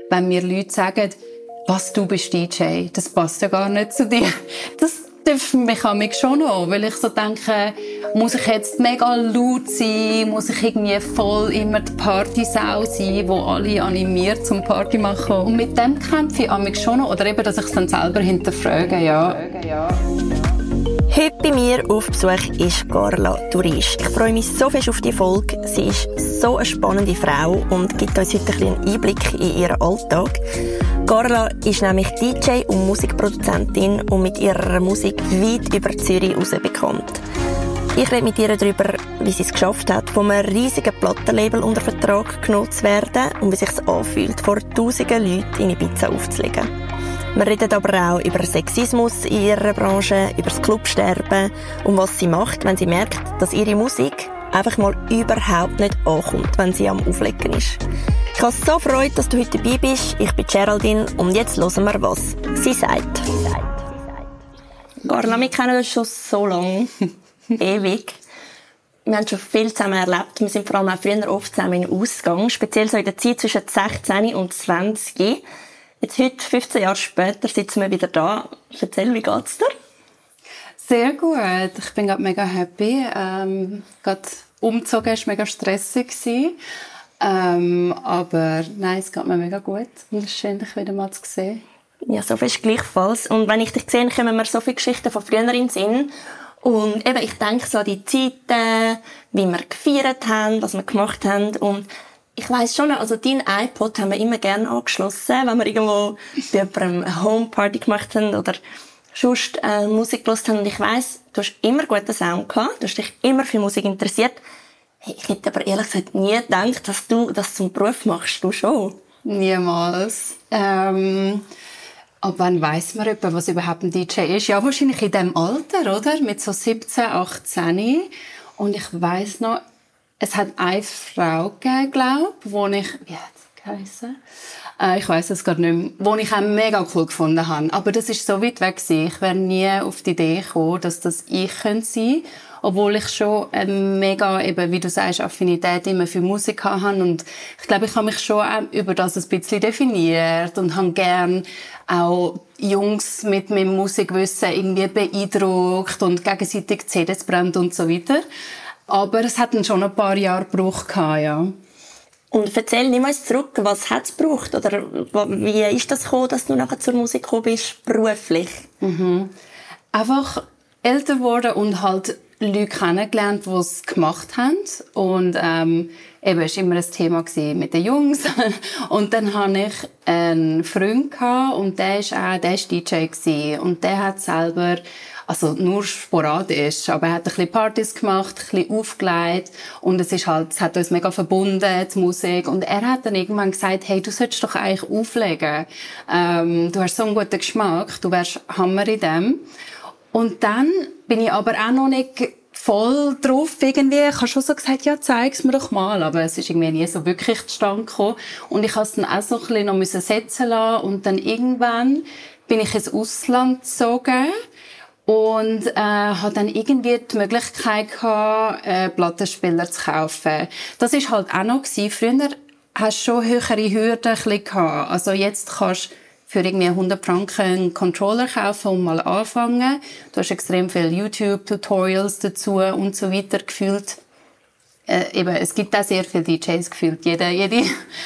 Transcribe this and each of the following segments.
wenn mir Leute sagen, was, du bist DJ, das passt ja gar nicht zu dir. Das trifft mich schon noch, weil ich so denke, muss ich jetzt mega laut sein, muss ich irgendwie voll immer die Partysau sein, wo alle animiert zum Party machen. Und mit dem kämpfe ich mich schon noch, oder eben, dass ich es dann selber hinterfrage, ja. Heute bei mir auf Besuch ist Carla Turisch. Ich freue mich so fest auf die Folge. Sie ist so eine spannende Frau und gibt uns heute einen Einblick in ihren Alltag. Carla ist nämlich DJ und Musikproduzentin und mit ihrer Musik weit über Zürich hinaus bekannt. Ich rede mit ihr darüber, wie sie es geschafft hat, von einem riesigen Plattenlabel unter Vertrag genommen zu werden und wie es sich anfühlt, vor tausenden Leuten in Ibiza aufzulegen. Wir reden aber auch über Sexismus in ihrer Branche, über das Clubsterben und was sie macht, wenn sie merkt, dass ihre Musik einfach mal überhaupt nicht ankommt, wenn sie am Auflegen ist. Ich habe so Freude, dass du heute dabei bist. Ich bin Geraldine und jetzt hören wir, was sie sagt. Carla, wir kennen uns schon so lange. Ewig. Wir haben schon viel zusammen erlebt. Wir sind vor allem auch früher oft zusammen im Ausgang, speziell so in der Zeit zwischen 16 und 20. Jetzt heute, 15 Jahre später, sitzen wir wieder da. Erzähl, wie geht's dir? Sehr gut. Ich bin gerade mega happy. Gerade umgezogen war mega stressig. Aber nein, es geht mir mega gut. Und es ist schön, dich wieder mal zu sehen. Ja, so fest gleichfalls. Und wenn ich dich sehe, kommen mir so viele Geschichten von früher in den Sinn. Und eben, ich denke so an die Zeiten, wie wir gefeiert haben, was wir gemacht haben. Und ich weiss schon, also deinen iPod haben wir immer gerne angeschlossen, wenn wir irgendwo bei jemandem eine Homeparty gemacht haben oder sonst Musik gehört haben. Und ich weiss, du hast immer guten Sound gehabt, du hast dich immer für Musik interessiert. Hey, ich hätte aber ehrlich gesagt nie gedacht, dass du das zum Beruf machst. Du schon? Niemals. Aber wann weiss man etwa, was überhaupt ein DJ ist? Ja, wahrscheinlich in diesem Alter, oder? Mit so 17, 18. Und ich weiss noch, es hat eine Frau gegeben, glaube ich, wo ich, wie hat sie geheissen? Ich weiss es gar nicht mehr, wo ich auch mega cool gefunden habe. Aber das ist so weit weg gewesen. Ich wäre nie auf die Idee gekommen, dass das ich sein könnte. Obwohl ich schon mega, eben, wie du sagst, Affinität immer für Musik habe. Und ich glaube, ich habe mich schon auch über das ein bisschen definiert und habe gern auch Jungs mit meinem Musikwissen irgendwie beeindruckt und gegenseitig CDs brennt und so weiter. Aber es hat dann schon ein paar Jahre gebraucht, ja. Und erzähl, nimm uns zurück, was hat es gebraucht? Oder wie ist das gekommen, dass du nachher zur Musik gekommen bist, beruflich? Einfach älter geworden und halt Leute kennengelernt, die es gemacht haben. Und eben, es war immer ein Thema mit den Jungs. Und dann hatte ich einen Freund und der war DJ gewesen. Und der hat selber, also nur sporadisch, aber er hat ein bisschen Partys gemacht, ein bisschen aufgelegt. Und es hat uns mega verbunden, die Musik. Und er hat dann irgendwann gesagt, hey, du solltest doch eigentlich auflegen. Du hast so einen guten Geschmack, du wärst Hammer in dem. Und dann bin ich aber auch noch nicht voll drauf irgendwie. Ich habe schon so gesagt, ja, zeig's mir doch mal. Aber es ist irgendwie nie so wirklich zustande gekommen. Und ich musste es dann auch so ein bisschen noch setzen lassen. Und dann irgendwann bin ich ins Ausland gezogen. Und hatte dann irgendwie die Möglichkeit gehabt, Plattenspieler zu kaufen. Das war halt auch noch gewesen. Früher hast du schon höhere Hürden gehabt. Also jetzt kannst für irgendwie 100 Franken einen Controller kaufen und mal anfangen. Du hast extrem viele YouTube-Tutorials dazu und so weiter gefühlt. Eben, es gibt auch sehr viele DJs gefühlt, jede.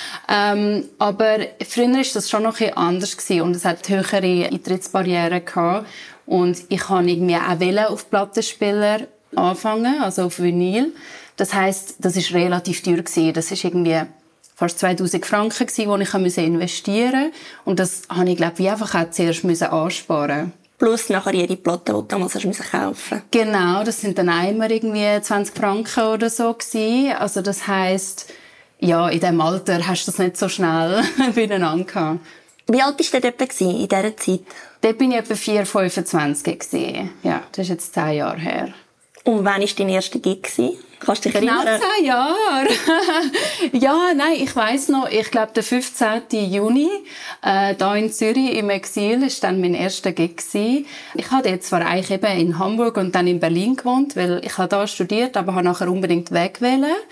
Aber früher war das schon noch ein bisschen anders gewesen und es hat höhere Eintrittsbarrieren gehabt. Und ich wollte irgendwie auch auf Plattenspieler anfangen, also auf Vinyl. Das heisst, das war relativ teuer gewesen. Das ist irgendwie fast 2000 Franken gewesen, die ich investieren musste. Und das habe ich, glaube ich, einfach auch zuerst ansparen. Plus nachher jede Platte, die du damals kaufen musst. Genau, das sind dann auch immer irgendwie 20 Franken oder so gewesen. Also das heisst, ja, in diesem Alter hast du das nicht so schnell beieinander gehabt. Wie alt warst du denn etwa in dieser Zeit? Dort war ich etwa 4, 25 gewesen. Ja, das ist jetzt 10 Jahre her. Und wann war dein erster Gig? Kannst du dich erinnern? Genau 10 Jahre. Ja, nein, ich weiss noch, ich glaube, der 15. Juni, da in Zürich im Exil, war dann mein erster Gig gewesen. Ich hatte jetzt zwar eigentlich eben in Hamburg und dann in Berlin gewohnt, weil ich habe da studiert, aber habe nachher unbedingt weg wollen.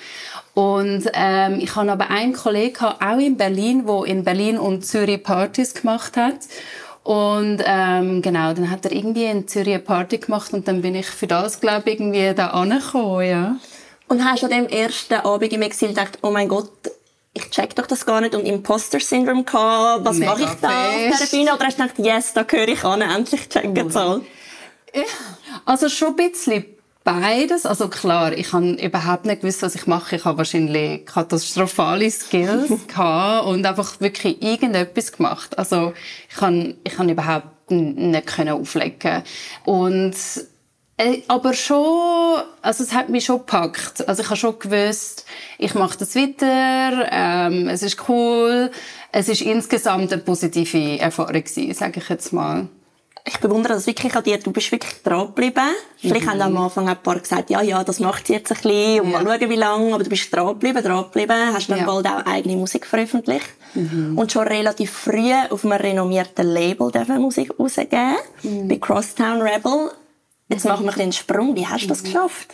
Und ich hatte aber einen Kollegen, auch in Berlin, der in Berlin und Zürich Partys gemacht hat. Und genau, dann hat er irgendwie in Zürich eine Party gemacht und dann bin ich für das, glaube ich, irgendwie da angekommen, ja. Und hast du an dem ersten Abend im Exil gedacht, oh mein Gott, ich check doch das gar nicht und Imposter-Syndrom gehabt, was mache ich da auf dieser Bühne? Oder hast du gedacht, yes, da gehöre ich an, endlich checken es alle? Ja, also schon ein bisschen beides. Also klar, ich habe überhaupt nicht gewusst, was ich mache. Ich habe wahrscheinlich katastrophale Skills gehabt und einfach wirklich irgendetwas gemacht. Also ich kann überhaupt nicht auflegen. Und aber schon, also es hat mich schon gepackt. Also ich habe schon gewusst, ich mache das weiter, es ist cool. Es ist insgesamt eine positive Erfahrung gewesen, sage ich jetzt mal. Ich bewundere das wirklich an dir. Du bist wirklich dran geblieben. Vielleicht haben am Anfang ein paar gesagt, ja, das macht sie jetzt ein bisschen und mal schauen, wie lange. Aber du bist dran geblieben. Hast dann bald auch eigene Musik veröffentlicht. Und schon relativ früh auf einem renommierten Label Musik rausgegeben. Bei Crosstown Rebel. Jetzt machen wir einen Sprung. Wie hast du das geschafft?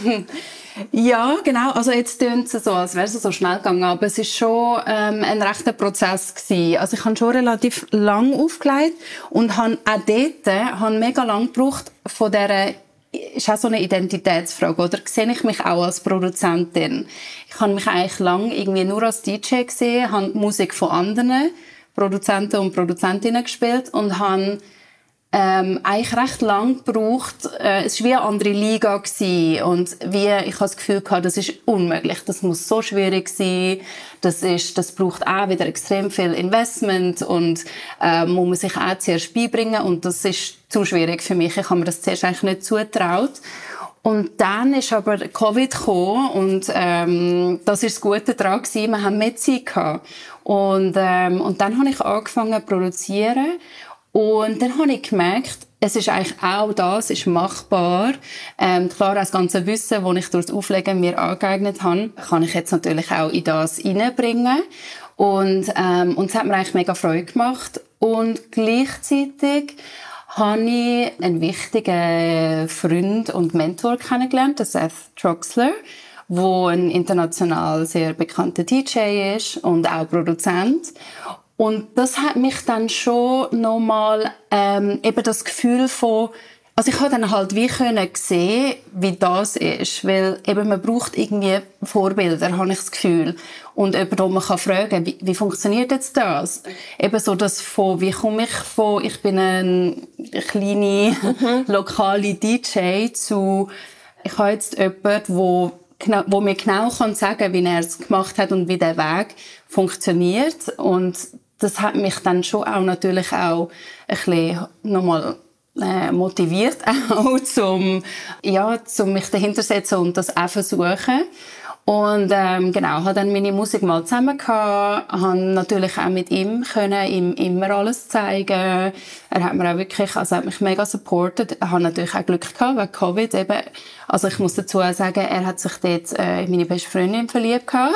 Ja, genau. Also jetzt tönt es so, als wäre es so schnell gegangen, aber es ist schon ein rechter Prozess gewesen. Also ich habe schon relativ lang aufgelegt und habe auch dort mega lang gebraucht von dieser, ist auch so eine Identitätsfrage, oder sehe ich mich auch als Produzentin? Ich habe mich eigentlich lang irgendwie nur als DJ gesehen, habe Musik von anderen Produzenten und Produzentinnen gespielt und habe eigentlich recht lang gebraucht. Es war wie eine andere Liga gewesen. Und ich habe das Gefühl gehabt, das ist unmöglich. Das muss so schwierig sein. Das braucht auch wieder extrem viel Investment und muss man sich auch zuerst beibringen. Und das ist zu schwierig für mich. Ich habe mir das zuerst eigentlich nicht zugetraut. Und dann ist aber Covid gekommen und das ist das Gute daran gewesen. Wir haben mehr Zeit gehabt. Und dann habe ich angefangen zu produzieren. Und dann habe ich gemerkt, es ist eigentlich auch das, ist machbar. Klar, das ganze Wissen, das ich durch das Auflegen mir angeeignet habe, kann ich jetzt natürlich auch in das hineinbringen. Und es hat mir eigentlich mega Freude gemacht. Und gleichzeitig habe ich einen wichtigen Freund und Mentor kennengelernt, den Seth Troxler, der ein international sehr bekannter DJ ist und auch Produzent. Und das hat mich dann schon nochmal eben das Gefühl von, also ich habe dann halt wie können sehen, wie das ist, weil eben man braucht irgendwie Vorbilder, habe ich das Gefühl. Und jemand, wo man kann fragen, wie funktioniert jetzt das? Eben so das von, wie komme ich von, ich bin eine kleine lokale DJ zu, ich habe jetzt jemanden, wo mir genau kann sagen, wie er es gemacht hat und wie der Weg funktioniert. Und das hat mich dann schon auch natürlich auch ein bisschen nochmal motiviert, auch zum mich dahinter setzen und das auch versuchen. Und genau, habe dann meine Musik mal zusammen gehabt, habe natürlich auch mit ihm immer alles zeigen. Er hat mir auch wirklich, also hat mich mega supportet. Ich habe natürlich auch Glück gehabt wegen Covid eben. Also ich muss dazu auch sagen, er hat sich dort in meine beste Freundin verliebt gehabt.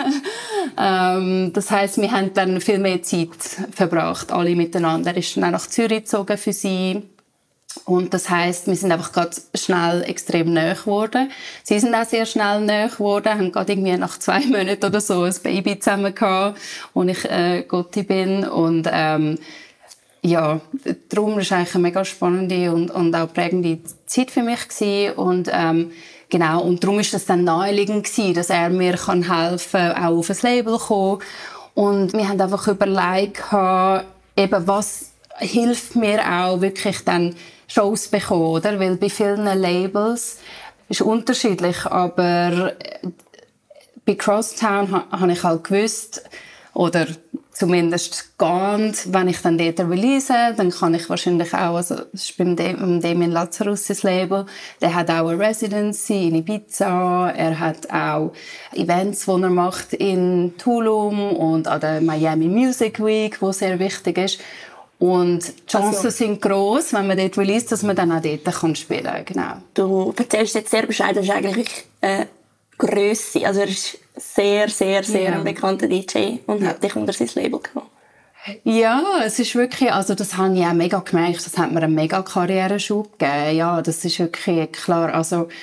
Das heisst, wir haben dann viel mehr Zeit verbracht, alle miteinander. Er ist dann auch nach Zürich gezogen für sie. Und das heisst, wir sind einfach gerade schnell extrem nahe geworden. Sie sind auch sehr schnell nahe geworden, haben gerade irgendwie nach 2 Monaten oder so ein Baby zusammen gehabt, wo ich Gotti bin. Und ja, darum war es eigentlich eine mega spannende und auch prägende Zeit für mich gewesen. Und genau, und darum ist es dann naheliegend gewesen, dass er mir helfen kann, auch auf ein Label zu kommen. Und wir haben einfach überlegt, eben was hilft mir auch wirklich dann Shows bekommen, oder? Weil bei vielen Labels ist unterschiedlich, aber bei Crosstown habe ich halt gewusst, oder zumindest geahnt, wenn ich dann dort release, dann kann ich wahrscheinlich auch, also das ist beim Damien Lazarus das Label, der hat auch eine Residency in Ibiza, er hat auch Events, die er macht in Tulum und an der Miami Music Week, wo sehr wichtig ist. Und die Chancen sind gross, wenn man dort release, dass man dann auch dort spielen kann. Genau. Du erzählst jetzt sehr bescheiden, das ist eigentlich wirklich Grösse. Also er ist sehr, sehr, sehr ein bekannter DJ und hat dich unter sein Label genommen. Ja, es ist wirklich, also das habe ich auch mega gemerkt, das hat mir einen mega Karriereschub gegeben. Ja, das ist wirklich klar. Also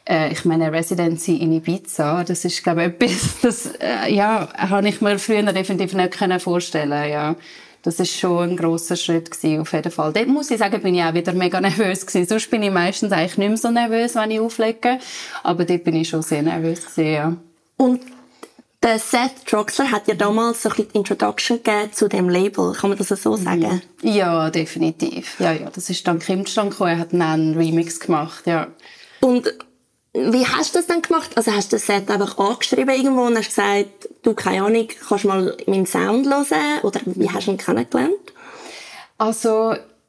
ich meine, Residency in Ibiza, das ist, glaube ich, etwas, habe ich mir früher definitiv nicht vorstellen, ja. Das ist schon ein grosser Schritt gewesen, auf jeden Fall. Dort muss ich sagen, bin ich auch wieder mega nervös gewesen. Sonst bin ich meistens eigentlich nicht mehr so nervös, wenn ich auflege. Aber dort bin ich schon sehr nervös gewesen, ja. Und der Seth Troxler hat ja damals so ein bisschen die Introduction gegeben zu dem Label. Kann man das so sagen? Ja, definitiv. Ja, das ist dann Kim Stand gekommen. Er hat dann einen Remix gemacht, ja. Und wie hast du das dann gemacht? Also hast du den Seth einfach angeschrieben irgendwo und hast gesagt, du, keine Ahnung, kannst mal meinen Sound hören? Oder wie hast du ihn kennengelernt? Also,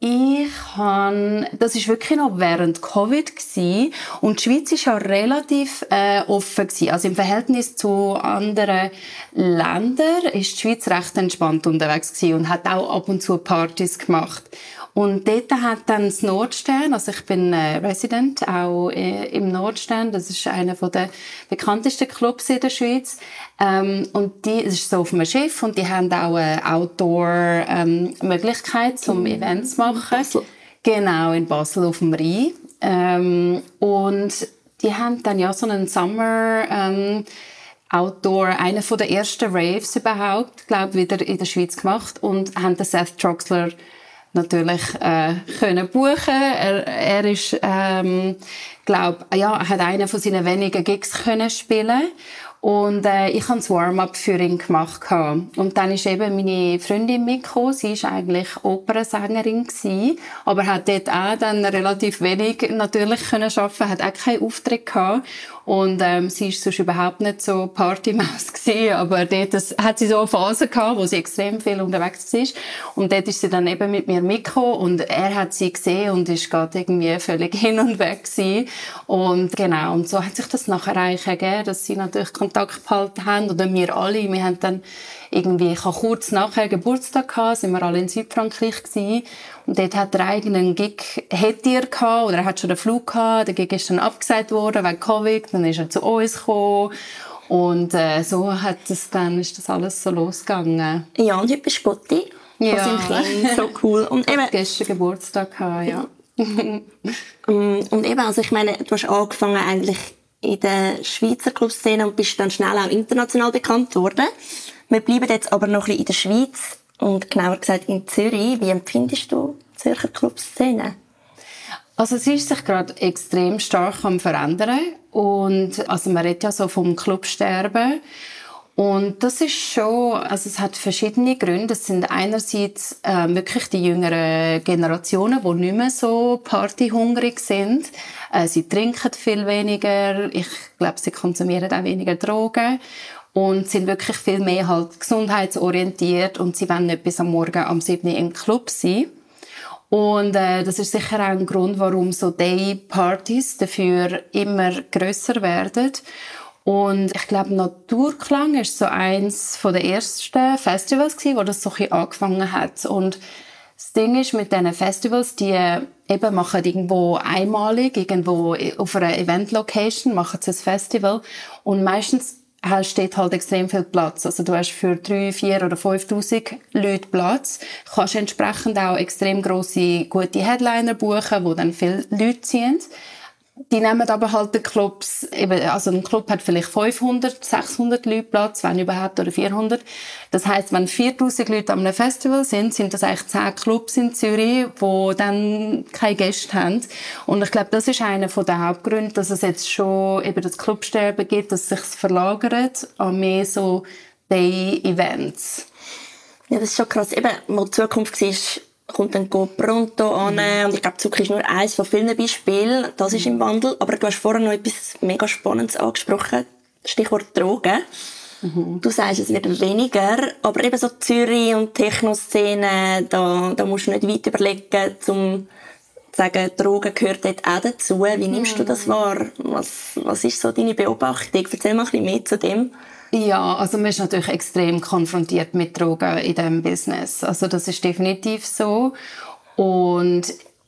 das ist wirklich noch während Covid gewesen. Und die Schweiz ist ja relativ offen gewesen. Also im Verhältnis zu anderen Ländern ist die Schweiz recht entspannt unterwegs gewesen und hat auch ab und zu Partys gemacht. Und dort hat dann das Nordstern, also ich bin Resident auch im Nordstern, das ist einer der bekanntesten Clubs in der Schweiz. Und das ist so auf einem Schiff und die haben auch eine Outdoor-Möglichkeit, zum Events zu machen. Basel. Genau, in Basel auf dem Rhein. Und die haben dann ja so einen Summer Outdoor, einer der ersten Raves überhaupt, glaube ich, wieder in der Schweiz gemacht und haben den Seth Troxler natürlich können buchen. Er ist, hat einen von seinen wenigen Gigs können spielen. Und ich habe das Warm-up für ihn gemacht. Und dann ist eben meine Freundin mitgekommen. Sie war eigentlich Opernsängerin gewesen, aber hat dort auch dann relativ wenig natürlich können arbeiten, hat auch keinen Auftritt gehabt. Und sie ist sonst überhaupt nicht so Partymaus gewesen, aber dort hat sie so eine Phase gehabt, wo sie extrem viel unterwegs war. Und dort ist sie dann eben mit mir mitgekommen und er hat sie gesehen und ist gerade irgendwie völlig hin und weg gewesen. Und genau, und so hat sich das nachher eigentlich ergeben, dass sie natürlich Kontakt behalten haben, oder wir alle. Wir haben dann irgendwie, ich habe kurz nachher Geburtstag gehabt, sind wir alle in Südfrankreich gewesen. Und dort hat er einen Gig, hätte er gehabt, oder er hat schon den Flug gehabt. Der Gig ist dann abgesagt worden wegen Covid. Dann ist er zu uns gekommen. Und so ist das alles so losgegangen. Ja, und heute bist du Gotti. Ja. Von seinem Kind. So cool. Und eben, gestern Geburtstag gehabt, ja. Und eben, also ich meine, du hast angefangen eigentlich in der Schweizer Clubszene und bist dann schnell auch international bekannt worden. Wir bleiben jetzt aber noch ein bisschen in der Schweiz und genauer gesagt in Zürich. Wie empfindest du die Zürcher Clubszene? Also sie ist sich gerade extrem stark am verändern und also man redet ja so vom Clubsterben und das ist schon, also es hat verschiedene Gründe. Es sind einerseits wirklich die jüngeren Generationen, die nicht mehr so partyhungrig sind. Sie trinken viel weniger, ich glaube, sie konsumieren auch weniger Drogen und sind wirklich viel mehr halt gesundheitsorientiert und sie wollen nicht bis am Morgen am 7 Uhr im Club sein. Und das ist sicher auch ein Grund, warum so Day-Partys dafür immer grösser werden. Und ich glaube, Naturklang ist so eins der ersten Festivals gewesen, wo das so ein bisschen angefangen hat. Und das Ding ist mit diesen Festivals, die eben machen irgendwo einmalig, irgendwo auf einer Event-Location, machen sie ein Festival. Und meistens steht halt extrem viel Platz. Also du hast für 3, 4 oder 5'000 Leute Platz. Du kannst entsprechend auch extrem grosse, gute Headliner buchen, die dann viele Leute ziehen. Die nehmen aber halt die Clubs, also ein Club hat vielleicht 500, 600 Leute Platz, wenn überhaupt, oder 400. Das heisst, wenn 4000 Leute an einem Festival sind das eigentlich 10 Clubs in Zürich, die dann keine Gäste haben. Und ich glaube, das ist einer der Hauptgründe, dass es jetzt schon eben das Clubsterben gibt, dass es sich verlagert an mehr so Day-Events. Ja, das ist schon krass. Eben, wo die Zukunft war, kommt dann Pronto an. Und ich glaube, Zucker ist nur eines von vielen Beispielen. Das ist im Wandel. Aber du hast vorher noch etwas mega Spannendes angesprochen. Stichwort Drogen. Du sagst, es wird weniger. Aber eben so Zürich und Techno-Szene, da musst du nicht weit überlegen, um zu sagen, Drogen gehört dort auch dazu. Wie nimmst du das wahr? Was ist so deine Beobachtung? Erzähl mal ein bisschen mehr zu dem. Ja, also man ist natürlich extrem konfrontiert mit Drogen in diesem Business. Also das ist definitiv so. Und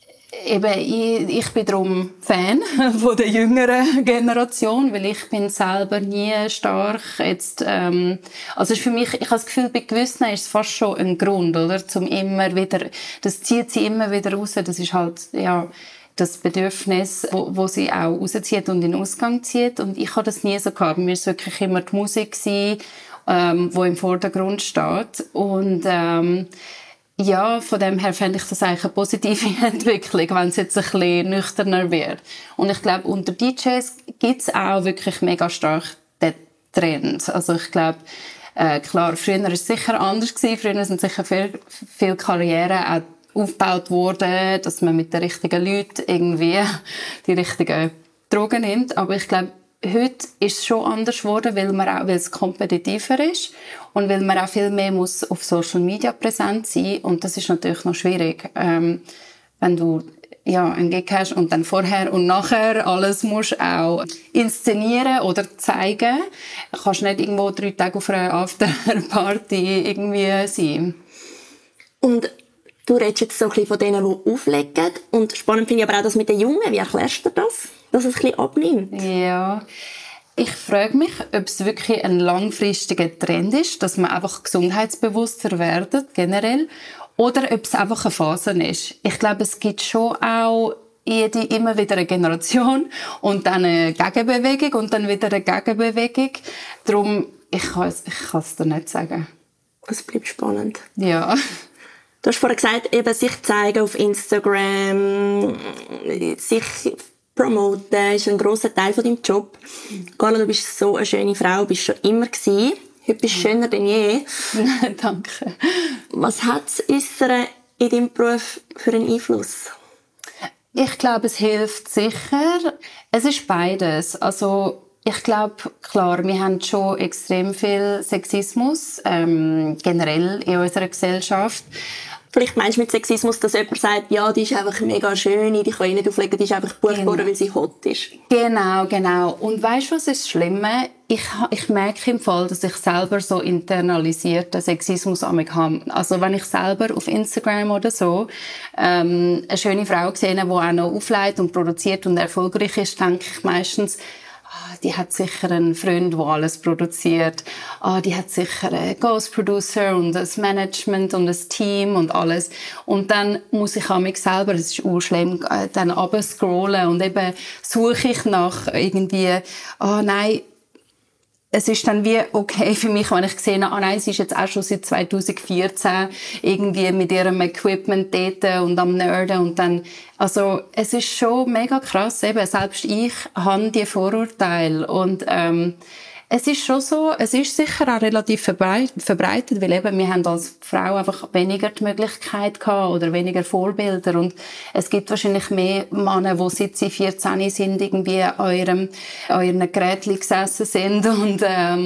eben, ich bin darum Fan von der jüngeren Generation, weil ich bin selber nie stark jetzt, also ist für mich, ich habe das Gefühl, bei gewissen ist es fast schon ein Grund, oder? Zum immer wieder, das zieht sie immer wieder raus, das ist halt, ja, das Bedürfnis, wo sie auch rauszieht und in den Ausgang zieht. Und ich habe das nie so gehabt. Mir war es wirklich immer die Musik gewesen, wo im Vordergrund steht. Und ja, von dem her fände ich das eigentlich eine positive Entwicklung, wenn es jetzt ein bisschen nüchterner wird. Und ich glaube, unter DJs gibt es auch wirklich mega stark den Trend. Also ich glaube, klar, früher war es sicher anders gewesen. Früher sind sicher viele Karrieren auch aufgebaut worden, dass man mit den richtigen Leuten irgendwie die richtigen Drogen nimmt. Aber ich glaube, heute ist es schon anders geworden, weil es kompetitiver ist und weil man auch viel mehr muss auf Social Media präsent sein. Und das ist natürlich noch schwierig, wenn du einen Gig hast und dann vorher und nachher alles musst auch inszenieren oder zeigen. Du kannst nicht irgendwo 3 Tage auf einer Afterparty irgendwie sein. Und du redest jetzt so ein bisschen von denen, die auflegen. Und spannend finde ich aber auch das mit den Jungen. Wie erklärst du das, dass es ein bisschen abnimmt? Ja, ich frage mich, ob es wirklich ein langfristiger Trend ist, dass man einfach gesundheitsbewusster werden, generell, oder ob es einfach eine Phase ist. Ich glaube, es gibt schon auch immer wieder eine Generation und dann eine Gegenbewegung und dann wieder eine Gegenbewegung. Darum, ich kann es dir nicht sagen. Es bleibt spannend. Ja. Du hast vorhin gesagt, eben sich zeigen auf Instagram, sich promoten, ist ein grosser Teil von deinem Job. Carla, du bist so eine schöne Frau, bist schon immer gewesen. Heute bist du schöner denn je. Danke. Was hat das Äußere in deinem Beruf für einen Einfluss? Ich glaube, es hilft sicher. Es ist beides. Also, ich glaube, klar, wir haben schon extrem viel Sexismus, generell in unserer Gesellschaft. Vielleicht meinst du mit Sexismus, dass jemand sagt, ja, die ist einfach mega schön, die kann ich nicht auflegen, die ist einfach gebucht worden, weil sie hot ist. Genau. Und weißt du, was ist das Schlimme? Ich merke im Fall, dass ich selber so internalisierten Sexismus habe. Also wenn ich selber auf Instagram oder so eine schöne Frau sehe, die auch noch auflegt und produziert und erfolgreich ist, denke ich meistens, die hat sicher einen Freund, der alles produziert. Die hat sicher einen Ghost Producer und ein Management und ein Team und alles. Und dann muss ich mich selber, das ist urschlimm, dann runterscrollen und eben suche ich nach irgendwie, nein, es ist dann wie okay für mich, wenn ich sehe, nein, sie ist jetzt auch schon seit 2014 irgendwie mit ihrem Equipment dort und am Nerden und dann, also es ist schon mega krass, eben, selbst ich habe die Vorurteile und es ist schon so, es ist sicher auch relativ verbreitet, weil eben wir haben als Frau einfach weniger die Möglichkeit gehabt oder weniger Vorbilder und es gibt wahrscheinlich mehr Männer, die seit sie 14 sind, irgendwie an euren Gerätchen gesessen sind und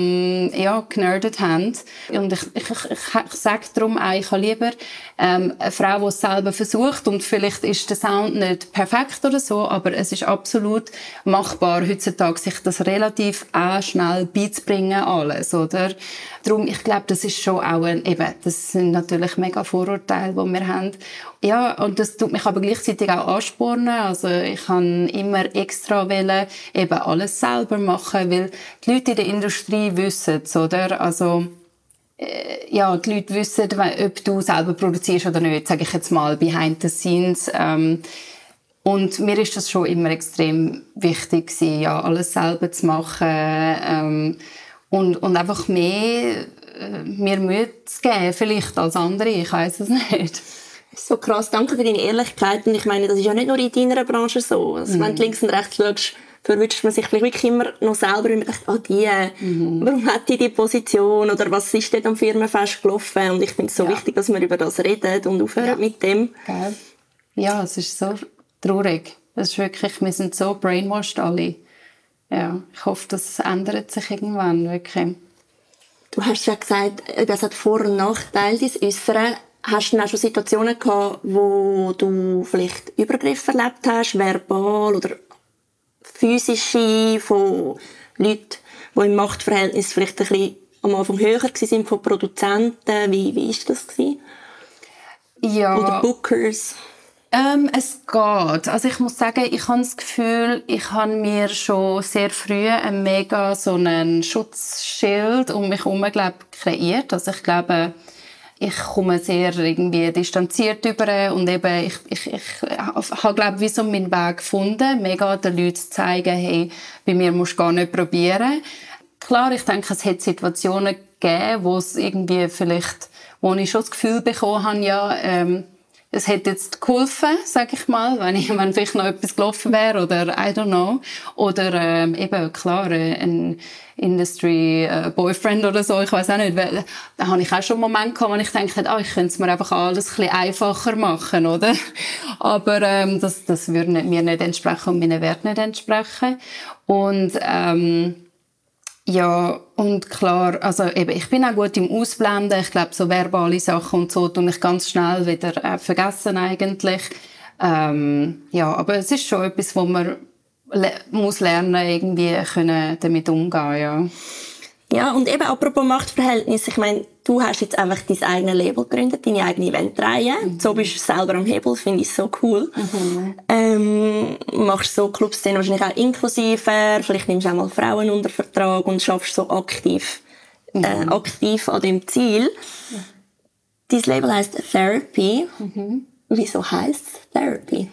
generdet haben. Und ich sage darum auch, ich habe lieber eine Frau, die es selber versucht und vielleicht ist der Sound nicht perfekt oder so, aber es ist absolut machbar heutzutage, sich das relativ schnell beizubringen alles, oder? Darum, ich glaube, das ist schon auch das sind natürlich mega Vorurteile, die wir haben. Ja, und das tut mich aber gleichzeitig auch anspornen. Also, ich kann immer extra wollen, eben alles selber machen, weil die Leute in der Industrie wissen es, oder? Also, die Leute wissen, ob du selber produzierst oder nicht, sage ich jetzt mal, behind the scenes. Und mir ist das schon immer extrem wichtig gewesen, alles selber zu machen, und einfach mehr, mir Mühe zu geben, vielleicht als andere, ich weiss es nicht. So krass, danke für deine Ehrlichkeit. Und ich meine, das ist ja nicht nur in deiner Branche so. Also, wenn du links und rechts schaust, verwünscht man sich vielleicht wirklich immer noch selber, wenn man denkt, warum hat die Position oder was ist denn am Firmenfest gelaufen? Und ich finde es so wichtig, dass wir über das reden und aufhören mit dem. Geil. Ja, es ist so traurig. Es ist wirklich, wir sind so brainwashed alle. Ja, ich hoffe, das ändert sich irgendwann, wirklich. Du hast ja gesagt, das hat Vor- und Nachteile, dein Äußere. Hast du dann auch schon Situationen gehabt, wo du vielleicht Übergriffe erlebt hast, verbal oder physische, von Leuten, die im Machtverhältnis vielleicht ein bisschen am Anfang höher waren, von Produzenten? Wie war das? Ja. Oder Bookers? Es geht. Also ich muss sagen, ich habe das Gefühl, ich habe mir schon sehr früh so einen Schutzschild um mich herum, kreiert. Also ich glaube, ich komme sehr irgendwie distanziert über und eben ich habe glaube wie so meinen Weg gefunden, mega den Leuten zu zeigen, hey, bei mir musst du gar nicht probieren. Klar, ich denke, es hat Situationen gegeben, wo es irgendwie vielleicht, wo ich schon das Gefühl bekommen habe, ja, es hätte jetzt geholfen, sag ich mal, wenn vielleicht noch etwas gelaufen wäre oder I don't know. Oder eben, klar, ein Industry-Boyfriend oder so, ich weiß auch nicht. Da habe ich auch schon einen Moment gehabt, wo ich dachte, ich könnte es mir einfach alles ein bisschen einfacher machen, oder? Aber das würde mir nicht entsprechen und meinen Werten nicht entsprechen. Und ja, und klar, also eben, ich bin auch gut im Ausblenden. Ich glaube, so verbale Sachen und so tue ich ganz schnell wieder vergessen eigentlich. Ja, aber es ist schon etwas, wo man muss lernen, irgendwie können damit umgehen, ja. Ja, und eben apropos Machtverhältnis, ich meine, du hast jetzt einfach dein eigenes Label gegründet, deine eigene Eventreihe. So bist du selber am Hebel, finde ich so cool. Machst so Clubs dann wahrscheinlich auch inklusiver, vielleicht nimmst du auch mal Frauen unter Vertrag und schaffst so aktiv an dem Ziel. Dein Label heisst Therapy. Wieso heisst es Therapy?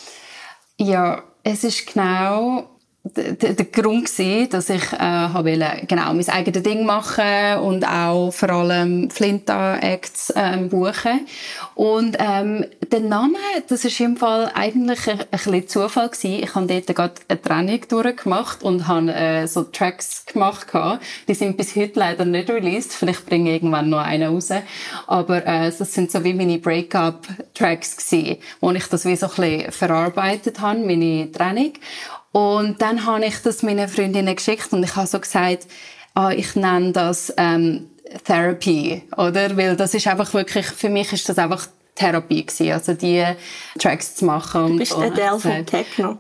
Ja, es ist genau der Grund war, dass ich genau mein eigenes Ding machen und auch vor allem Flinta-Acts buchen. Und der Name, das ist im Fall eigentlich ein bisschen Zufall gewesen. Ich habe dort gerade eine Training durchgemacht und habe so Tracks gemacht. Die sind bis heute leider nicht released. Vielleicht bringe ich irgendwann noch einen raus. Aber das sind so wie meine Break-up-Tracks gewesen, wo ich das wie so ein bisschen verarbeitet habe, meine Training. Und dann habe ich das meinen Freundinnen geschickt und ich habe so gesagt, ich nenne das Therapy, oder? Weil das ist einfach wirklich, für mich ist das einfach Therapie gewesen, also die Tracks zu machen. Du bist Adele von Techno.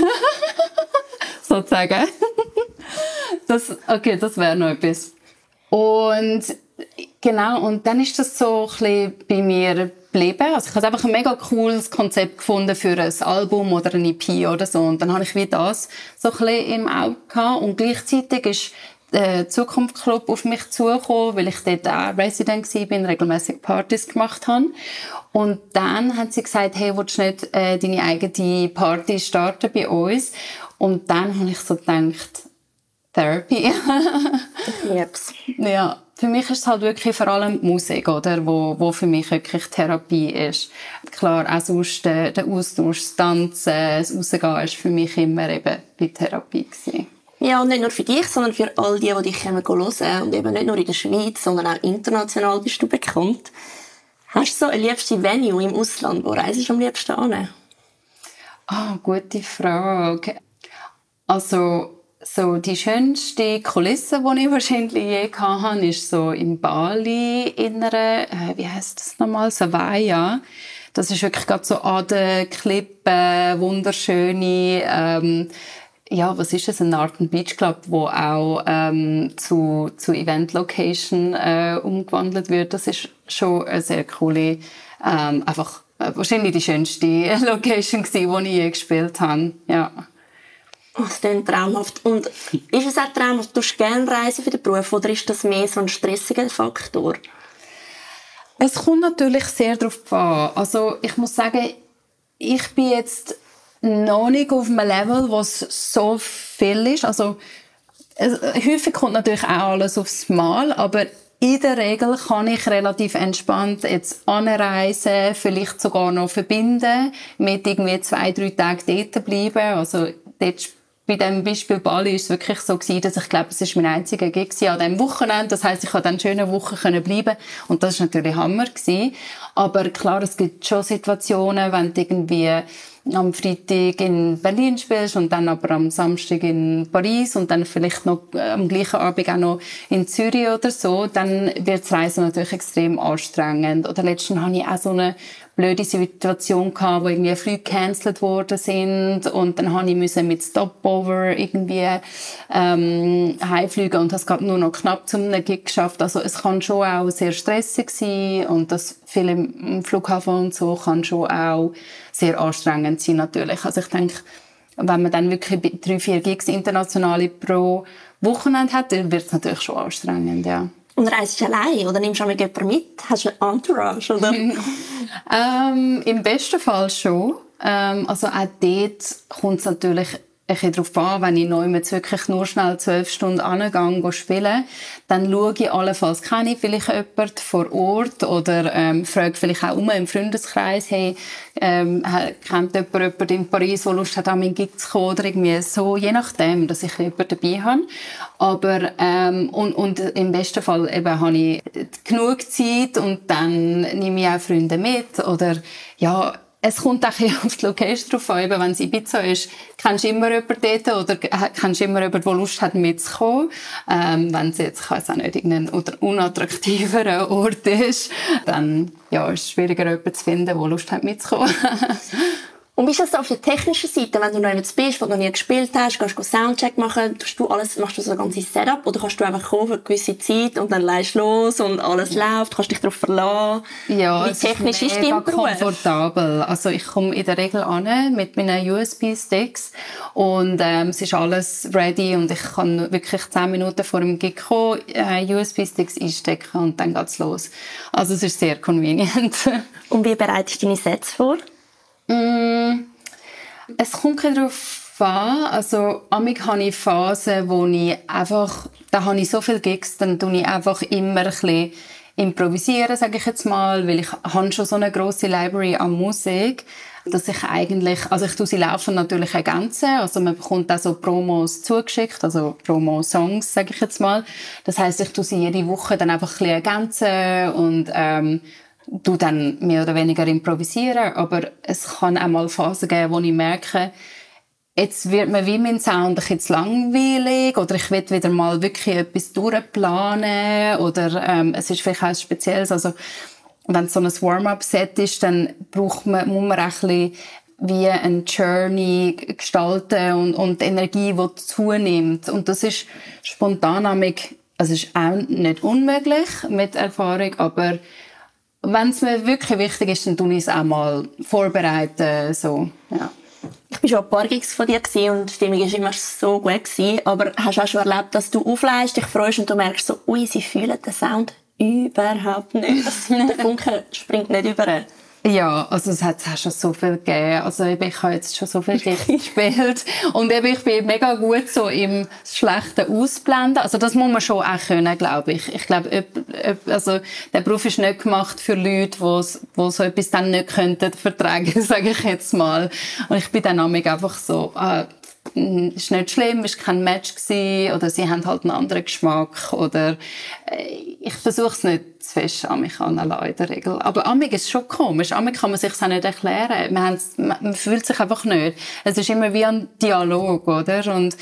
Sozusagen. Das wäre noch etwas. Und genau, und dann ist das so ein bisschen bei mir geblieben. Also ich habe einfach ein mega cooles Konzept gefunden für ein Album oder eine EP oder so. Und dann habe ich wie das so ein bisschen im Auge gehabt. Und gleichzeitig ist der Zukunftsclub auf mich zugekommen, weil ich dort auch Resident war, regelmässig Partys gemacht habe. Und dann haben sie gesagt, hey, willst du nicht deine eigene Party starten bei uns? Und dann habe ich so gedacht, Therapy. Ich lieb's. Ja. Für mich ist es halt wirklich vor allem Musik, oder? Wo für mich wirklich Therapie ist. Klar, auch sonst der Austausch, das Tanzen, das Rausgehen ist für mich immer eben wie Therapie gewesen. Ja, und nicht nur für dich, sondern für all die dich hören. Und eben nicht nur in der Schweiz, sondern auch international bist du bekannt. Hast du so eine liebste Venue im Ausland? Wo reist du am liebsten hin? Gute Frage. Also, so die schönste Kulisse, die ich wahrscheinlich je hatte, ist so in Bali, in einer, wie heisst das nochmal, Savaya. Das ist wirklich gerade so an den Klippen, wunderschöne, ja, was ist das, ein Art Beach Club, wo auch zu Event-Location umgewandelt wird. Das ist schon eine sehr coole, einfach wahrscheinlich die schönste Location gewesen, die ich je gespielt habe, ja. Oh, das klingt traumhaft. Und ist es auch traumhaft, du gerne reisen für den Beruf, oder ist das mehr so ein stressiger Faktor? Es kommt natürlich sehr darauf an. Also ich muss sagen, ich bin jetzt noch nicht auf einem Level, wo es so viel ist. Also häufig kommt natürlich auch alles aufs Mal, aber in der Regel kann ich relativ entspannt jetzt anreisen, vielleicht sogar noch verbinden, mit irgendwie 2-3 Tagen dort bleiben. Also dort bei dem Beispiel Bali war es wirklich so gewesen, dass ich glaube, es ist mein einziger Gig an diesem Wochenende. Das heisst, ich konnte dann schöne Woche bleiben und das war natürlich Hammer gewesen. Aber klar, es gibt schon Situationen, wenn du irgendwie am Freitag in Berlin spielst und dann aber am Samstag in Paris und dann vielleicht noch am gleichen Abend auch noch in Zürich oder so, dann wird das Reisen natürlich extrem anstrengend. Oder letztens hatte ich auch so eine blöde Situation gehabt, wo irgendwie Flüge gecancelt worden sind und dann musste ich mit Stopover irgendwie heimfliegen und habe es gerade nur noch knapp zum Gig geschafft. Also es kann schon auch sehr stressig sein und das viel im Flughafen und so kann schon auch sehr anstrengend sein natürlich. Also ich denke, wenn man dann wirklich 3-4 Gigs internationale pro Wochenende hat, dann wird es natürlich schon anstrengend, ja. Und reist du allein oder nimmst du auch jemanden mit? Hast du ein Entourage, oder? Im besten Fall schon. Also auch dort kommt es natürlich ein bisschen darauf an, wenn ich neu wirklich nur schnell 12 Stunden angehe spielen, dann schaue ich allenfalls, kenne ich vielleicht jemanden vor Ort oder frage vielleicht auch im Freundeskreis, hey, kennt jemand in Paris, der Lust hat, an meinen Gig zu kommen oder irgendwie so, je nachdem, dass ich jemanden dabei habe. Aber und im besten Fall eben habe ich genug Zeit und dann nehme ich auch Freunde mit oder ja, es kommt auch auf die Location drauf an. Wenn es Ibiza ist, kennst du immer jemanden dort oder kennst du immer jemanden, der Lust hat, mitzukommen. Wenn es jetzt, ich weiss auch nicht, irgendein unattraktiverer Ort ist, dann ja, ist es schwieriger, jemanden zu finden, der Lust hat, mitzukommen. Und wie ist das auf der technischen Seite, wenn du noch nicht bist, wo du noch nie gespielt hast, gehst du Soundcheck machen, machst du so ein ganzes Setup oder kannst du einfach kommen für eine gewisse Zeit und dann leist los und alles läuft, kannst dich darauf verlassen? Ja, wie technisch ist dein Beruf? Komfortabel. Also ich komme in der Regel an mit meinen USB-Sticks und es ist alles ready und ich kann wirklich 10 Minuten vor dem Gig kommen, USB-Sticks einstecken und dann geht's los. Also es ist sehr convenient. Und wie bereitest du deine Sets vor? Es kommt darauf an. Also, amig habe ich Phasen, wo ich einfach, da habe ich so viele Gigs, dann tue ich einfach immer ein bisschen improvisieren, sage ich jetzt mal, weil ich habe schon so eine grosse Library an Musik, dass ich eigentlich, also ich tue sie laufen natürlich ergänzen, also man bekommt auch so Promos zugeschickt, also Promo-Songs, sage ich jetzt mal. Das heisst, ich tue sie jede Woche dann einfach ein bisschen ergänzen und du dann mehr oder weniger improvisieren, aber es kann auch mal Phasen geben, wo ich merke, jetzt wird mir wie mein Sound ein bisschen zu langweilig oder ich will wieder mal wirklich etwas durchplanen oder es ist vielleicht auch spezielles, also wenn es so ein Warm-up-Set ist, dann muss man auch ein bisschen wie eine Journey gestalten und die Energie, die zunimmt und das ist spontan, also ist auch nicht unmöglich mit Erfahrung, aber wenn es mir wirklich wichtig ist, dann tue ich es auch mal vorbereiten. So, ja. Ich war schon ein paar Gigs von dir und die Stimmung war immer so gut. Aber hast du auch schon erlebt, dass du auflegst, dich freust und du merkst so, ui, sie fühlen den Sound überhaupt nicht. Der Funke springt nicht über. Ja, also es hat schon so viel gegeben. Also ich habe jetzt schon so viel gespielt. Und ich bin mega gut so im schlechten Ausblenden. Also das muss man schon auch können, glaube ich. Ich glaube, also der Beruf ist nicht gemacht für Leute, die so etwas dann nicht könnten vertragen, sage ich jetzt mal. Und ich bin dann einfach so, ist nicht schlimm, ist kein Match gewesen, oder sie haben halt einen anderen Geschmack, oder ich versuche es nicht zu fest an mich an, in der Regel. Aber amig ist es schon komisch. Amig kann man sich auch nicht erklären. Man fühlt sich einfach nicht. Es ist immer wie ein Dialog, oder? Und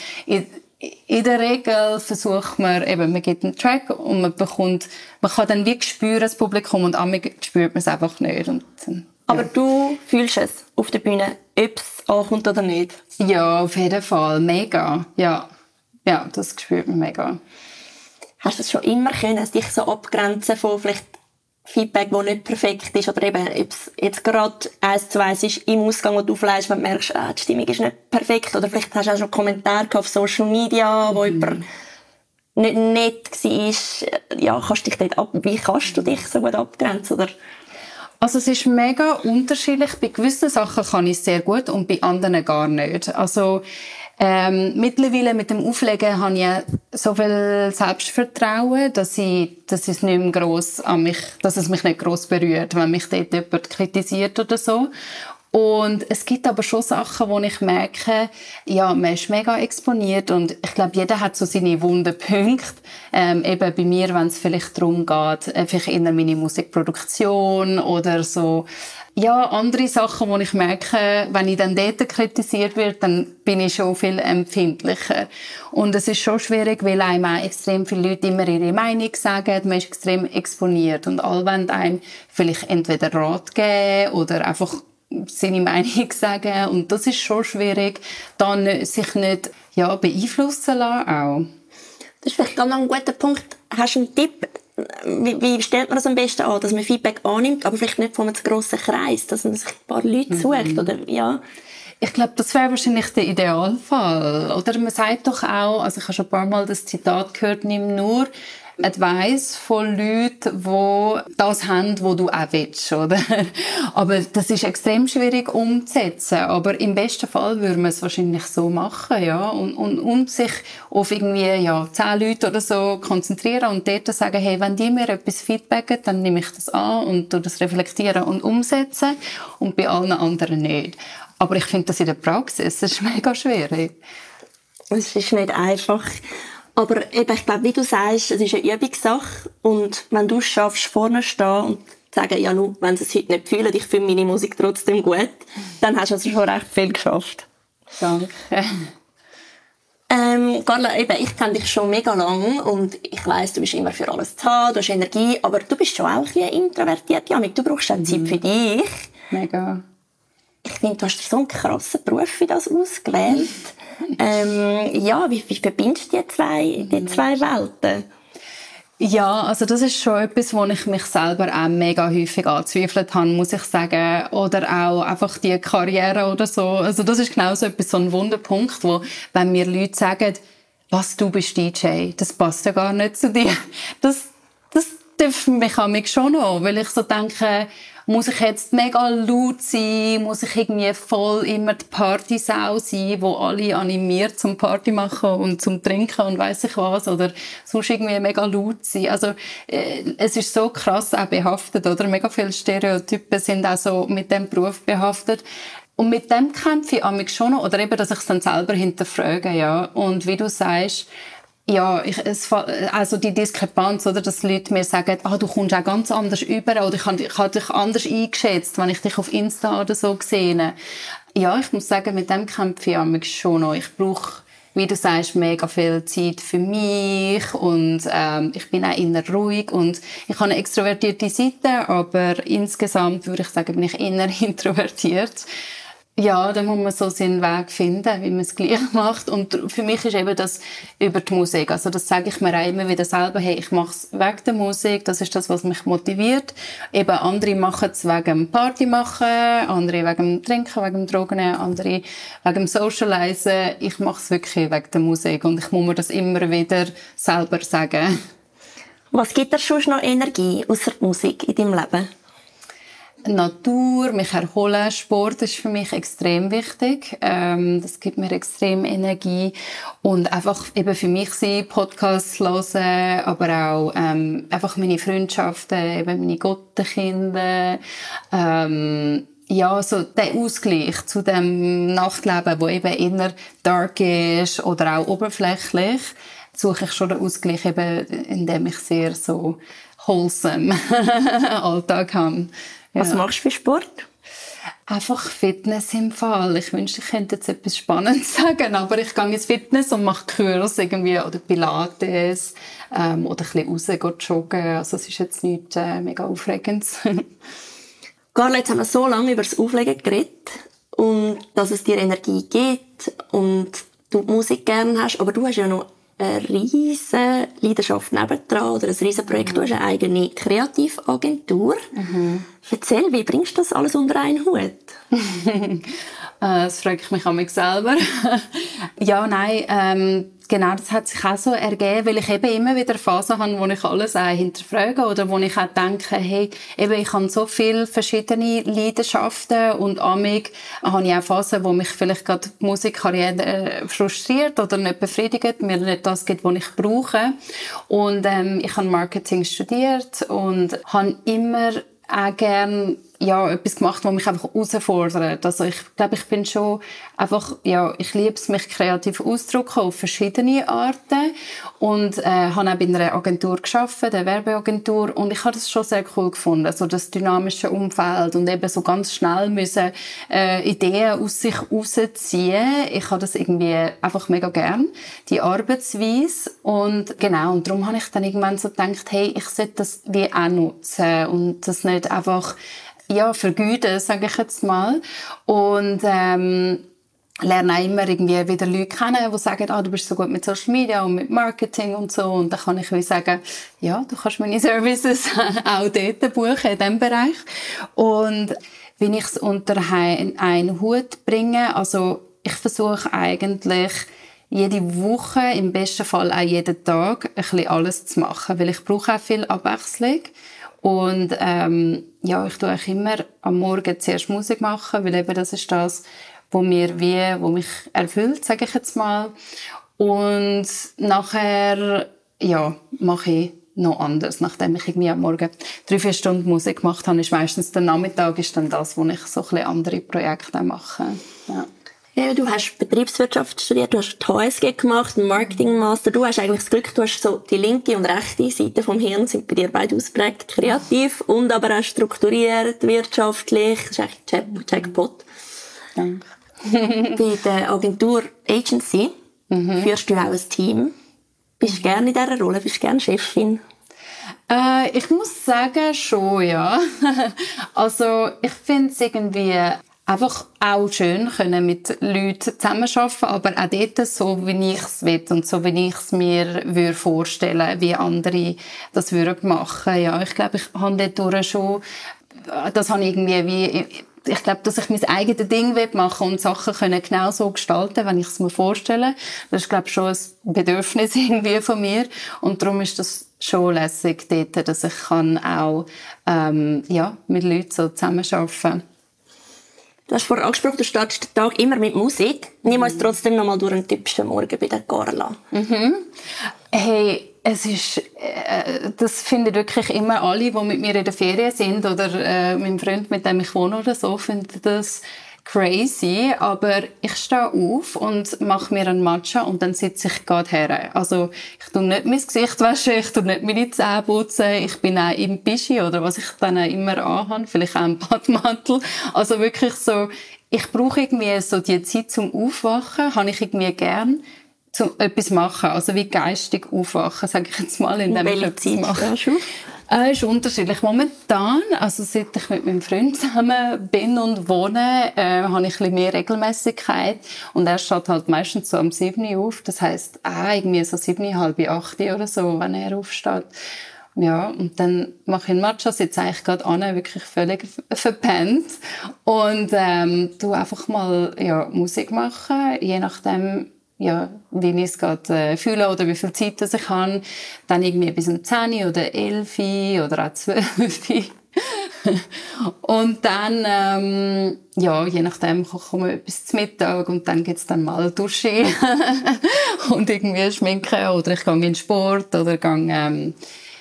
in der Regel versucht man, eben, man gibt einen Track und man kann dann wie spüren, das Publikum, und amig spürt man es einfach nicht. Und, ja. Aber du fühlst es auf der Bühne, ob es ankommt oder nicht? Ja, auf jeden Fall. Mega. Ja, das spürt man mega. Hast du es schon immer können, dich so abgrenzen von vielleicht Feedback, das nicht perfekt ist, oder eben, ob es jetzt gerade 1:2 ist im Ausgang, wo du auflegst, wenn du merkst, die Stimmung ist nicht perfekt, oder vielleicht hast du auch schon Kommentare auf Social Media, wo jemand nicht nett war. Ja, wie kannst du dich so gut abgrenzen, oder? Also es ist mega unterschiedlich. Bei gewissen Sachen kann ich es sehr gut und bei anderen gar nicht. Also mittlerweile mit dem Auflegen habe ich so viel Selbstvertrauen, dass es nicht mehr dass es mich nicht gross berührt, wenn mich dort jemand kritisiert oder so. Und es gibt aber schon Sachen, wo ich merke, ja, man ist mega exponiert und ich glaube, jeder hat so seine wunden Punkte. Eben bei mir, wenn es vielleicht darum geht, vielleicht in meine Musikproduktion oder so. Ja, andere Sachen, wo ich merke, wenn ich dann dort kritisiert werde, dann bin ich schon viel empfindlicher. Und es ist schon schwierig, weil einem auch extrem viele Leute immer ihre Meinung sagen, man ist extrem exponiert und alle wollen einem vielleicht entweder Rat geben oder einfach seine Meinung sagen, und das ist schon schwierig, dann sich nicht beeinflussen lassen auch. Das ist vielleicht ganz ein guter Punkt. Hast du einen Tipp, wie stellt man das am besten an, dass man Feedback annimmt, aber vielleicht nicht von einem grossen Kreis, dass man sich ein paar Leute sucht, oder ja? Ich glaube, das wäre wahrscheinlich der Idealfall. Oder man sagt doch auch, also ich habe schon ein paar Mal das Zitat gehört, nimm nur Advice von Leuten, die das haben, was du auch willst, oder? Aber das ist extrem schwierig umzusetzen. Aber im besten Fall würde man es wahrscheinlich so machen, ja. Und sich auf irgendwie, 10 Leute oder so konzentrieren und dort sagen, hey, wenn die mir etwas feedbacken, dann nehme ich das an und das reflektieren und umsetzen und bei allen anderen nicht. Aber ich finde das in der Praxis, das ist mega schwierig. Es ist nicht einfach. Aber eben, ich glaube, wie du sagst, es ist eine Übungssache. Und wenn du es schaffst, vorne stehen und sagen, ja, nur, wenn sie es heute nicht fühlen, ich finde meine Musik trotzdem gut, dann hast du also schon recht viel geschafft. Danke. Carla, eben, ich kenne dich schon mega lange und ich weiss, du bist immer für alles zu haben, du hast Energie, aber du bist schon auch ein bisschen introvertiert, Janik. Du brauchst auch Zeit für dich. Mega. Ich finde, du hast so einen krassen Beruf für das ausgewählt. Wie verbindest du die zwei Welten? Ja, also das ist schon etwas, wo ich mich selber auch mega häufig angezweifelt habe, muss ich sagen. Oder auch einfach die Karriere oder so. Also das ist genau so ein Wunderpunkt, wo, wenn mir Leute sagen, was, du bist DJ, das passt ja gar nicht zu dir. Das trifft mich schon noch, weil ich so denke, muss ich jetzt mega laut sein? Muss ich irgendwie voll immer die Partysau sein, wo alle animiert zum Party machen und zum Trinken und weiss ich was? Oder sonst irgendwie mega laut sein? Also, es ist so krass auch behaftet, oder? Mega viele Stereotypen sind auch so mit dem Beruf behaftet. Und mit dem kämpfe ich mich schon noch, oder eben, dass ich es dann selber hinterfrage, ja. Und wie du sagst, ja, also die Diskrepanz, oder, dass Leute mir sagen, du kommst auch ganz anders über, oder ich habe dich anders eingeschätzt, wenn ich dich auf Insta oder so gesehen. Ja, ich muss sagen, mit dem kämpfe ich mich schon noch. Ich brauche, wie du sagst, mega viel Zeit für mich und ich bin auch eher ruhig und ich habe eine extrovertierte Seite, aber insgesamt würde ich sagen, bin ich eher introvertiert. Ja, da muss man so seinen Weg finden, wie man es gleich macht. Und für mich ist eben das über die Musik. Also das sage ich mir auch immer wieder selber, hey, ich mache es wegen der Musik, das ist das, was mich motiviert. Eben andere machen es wegen dem Party machen, andere wegen dem Trinken, wegen dem Drogen, andere wegen dem Socialisen. Ich mache es wirklich wegen der Musik und ich muss mir das immer wieder selber sagen. Was gibt dir schon noch Energie ausser Musik in deinem Leben? Natur, mich erholen, Sport ist für mich extrem wichtig. Das gibt mir extrem Energie. Und einfach eben für mich sein, Podcasts hören, aber auch einfach meine Freundschaften, eben meine Gottenkinder. So der Ausgleich zu dem Nachtleben, wo eben eher dark ist oder auch oberflächlich, suche ich schon den Ausgleich eben, indem ich sehr so wholesome Alltag habe. Ja. Was machst du für Sport? Einfach Fitness im Fall. Ich wünschte, ich könnte jetzt etwas Spannendes sagen, aber ich gehe ins Fitness und mache Kurs irgendwie oder Pilates oder ein bisschen raus joggen. Also es ist jetzt nichts mega Aufregendes. Carla, jetzt haben wir so lange über das Auflegen geredet und dass es dir Energie gibt und du die Musik gerne hast, aber du hast ja noch eine riesen Leidenschaft nebendran oder ein riesen Projekt. Du hast eine eigene Kreativagentur. Erzähl, wie bringst du das alles unter einen Hut? Das frage ich mich an mich selber. Genau, das hat sich auch so ergeben, weil ich eben immer wieder Phasen habe, wo ich alles auch hinterfrage oder wo ich auch denke, hey, eben, ich habe so viele verschiedene Leidenschaften und amig habe ich auch Phasen, wo mich vielleicht gerade die Musikkarriere frustriert oder nicht befriedigt, mir nicht das gibt, was ich brauche. Und ich habe Marketing studiert und habe immer auch gerne etwas gemacht, was mich einfach herausfordert. Also ich glaube, ich bin schon einfach, ich liebe es, mich kreativ auszudrücken auf verschiedene Arten und habe auch bei einer Agentur gearbeitet, einer Werbeagentur, und ich habe das schon sehr cool gefunden, so das dynamische Umfeld und eben so ganz schnell müssen Ideen aus sich rausziehen. Ich habe das irgendwie einfach mega gern, die Arbeitsweise, und genau, und darum habe ich dann irgendwann so gedacht, hey, ich sollte das wie auch nutzen und das nicht einfach vergüten, sage ich jetzt mal. Und lerne auch immer irgendwie wieder Leute kennen, die sagen, du bist so gut mit Social Media und mit Marketing und so. Und dann kann ich wie sagen, ja, du kannst meine Services auch dort buchen, in diesem Bereich. Und wie ich es unter einen Hut bringe, also ich versuche eigentlich jede Woche, im besten Fall auch jeden Tag, ein bisschen alles zu machen, weil ich brauche auch viel Abwechslung. Und ich tue auch immer am Morgen zuerst Musik machen, weil eben das ist das, wo mich erfüllt, sage ich jetzt mal. Und nachher mache ich noch anders. Nachdem ich irgendwie am Morgen 3-4 Stunden Musik gemacht habe, ist meistens der Nachmittag ist dann das, wo ich so ein bisschen andere Projekte mache. Ja. Ja, du hast Betriebswirtschaft studiert, du hast die HSG gemacht, einen Marketingmaster. Du hast eigentlich das Glück, du hast so die linke und rechte Seite vom Hirn sind bei dir beide ausprägt, kreativ und aber auch strukturiert, wirtschaftlich. Das ist eigentlich Jackpot. Danke. Bei der Agentur Agency führst du auch ein Team. Bist du gerne in dieser Rolle? Bist du gerne Chefin? Ich muss sagen, schon, ja. Also, ich finde es irgendwie einfach auch schön, können mit Leuten zusammenarbeiten, aber auch dort so, wie ich es will und so, wie ich es mir vorstellen würde, wie andere das machen würden. Ja, ich glaube, ich habe dort schon, das habe ich irgendwie ich glaube, dass ich mein eigenes Ding machen will und Sachen können genau so gestalten, wenn ich es mir vorstelle. Das ist, glaube ich, schon ein Bedürfnis irgendwie von mir. Und darum ist das schon lässig dort, dass ich kann auch mit Leuten so zusammenarbeiten kann. Du hast vorher angesprochen, du startest den Tag immer mit Musik. Nimm uns trotzdem noch mal durch einen typischen Morgen bei der Carla. Hey, es ist, das finden wirklich immer alle, die mit mir in der Ferien sind oder mein Freund, mit dem ich wohne oder so, finden das crazy. Aber ich stehe auf und mache mir einen Matcha und dann sitze ich gerade her. Also ich tue nicht mein Gesicht waschen, ich tue nicht meine Zähne putzen, ich bin auch im Pischi oder was ich dann auch immer anhabe, vielleicht auch im Badmantel. Also wirklich so, ich brauche irgendwie so die Zeit zum Aufwachen, habe ich irgendwie gern. Zum etwas machen, also wie geistig aufwachen, sage ich jetzt mal, indem ich etwas mache. Ist unterschiedlich. Momentan, also seit ich mit meinem Freund zusammen bin und wohne, habe ich ein bisschen mehr Regelmäßigkeit und er steht halt meistens so am 7 Uhr auf, das heisst irgendwie so 7, halb 8 oder so, wenn er aufsteht. Ja, und dann mache ich einen Matcha, sitze eigentlich gerade an, wirklich völlig verpennt und tu einfach mal Musik machen, je nachdem, wie ich es gerade fühle oder wie viel Zeit das ich habe. Dann irgendwie bis um 10 oder 11 oder auch 12. Und dann, je nachdem, kochen wir etwas zum Mittag und dann gibt's dann mal Dusche und irgendwie Schminken oder ich gehe in den Sport oder gehe,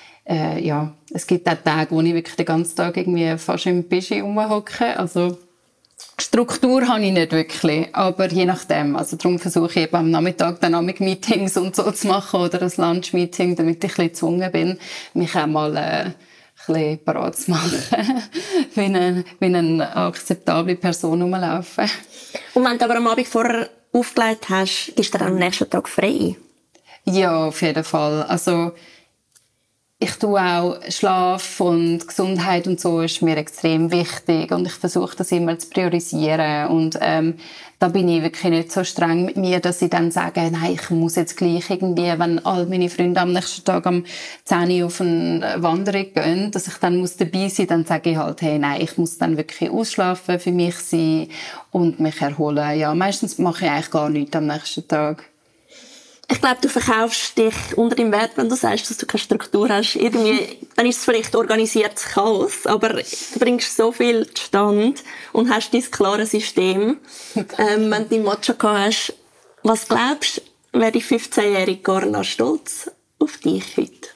es gibt auch Tage, wo ich wirklich den ganzen Tag irgendwie fast im Pischi rumhocke, also Struktur habe ich nicht wirklich, aber je nachdem. Also darum versuche ich eben am Nachmittag dann auch mit Meetings und so zu machen oder ein Lunch-Meeting, damit ich ein bisschen gezwungen bin, mich auch mal ein bisschen parat zu machen, wie eine akzeptable Person rumlaufen. Und wenn du aber am Abend vorher aufgelegt hast, gibst du dann am nächsten Tag frei? Ja, auf jeden Fall. Also ich tue auch Schlaf und Gesundheit und so ist mir extrem wichtig und ich versuche das immer zu priorisieren und da bin ich wirklich nicht so streng mit mir, dass ich dann sage, nein, ich muss jetzt gleich irgendwie, wenn all meine Freunde am nächsten Tag am 10 Uhr auf eine Wanderung gehen, dass ich dann dabei sein muss, dann sage ich halt, hey, nein, ich muss dann wirklich ausschlafen, für mich sein und mich erholen. Ja, meistens mache ich eigentlich gar nichts am nächsten Tag. Ich glaube, du verkaufst dich unter dem Wert, wenn du sagst, dass du keine Struktur hast. Irgendwie, dann ist es vielleicht organisiertes Chaos, aber du bringst so viel zustande und hast dein klares System. Wenn du dein Matcha gehabt hast, was glaubst du, wäre die 15-jährige Carla stolz auf dich heute?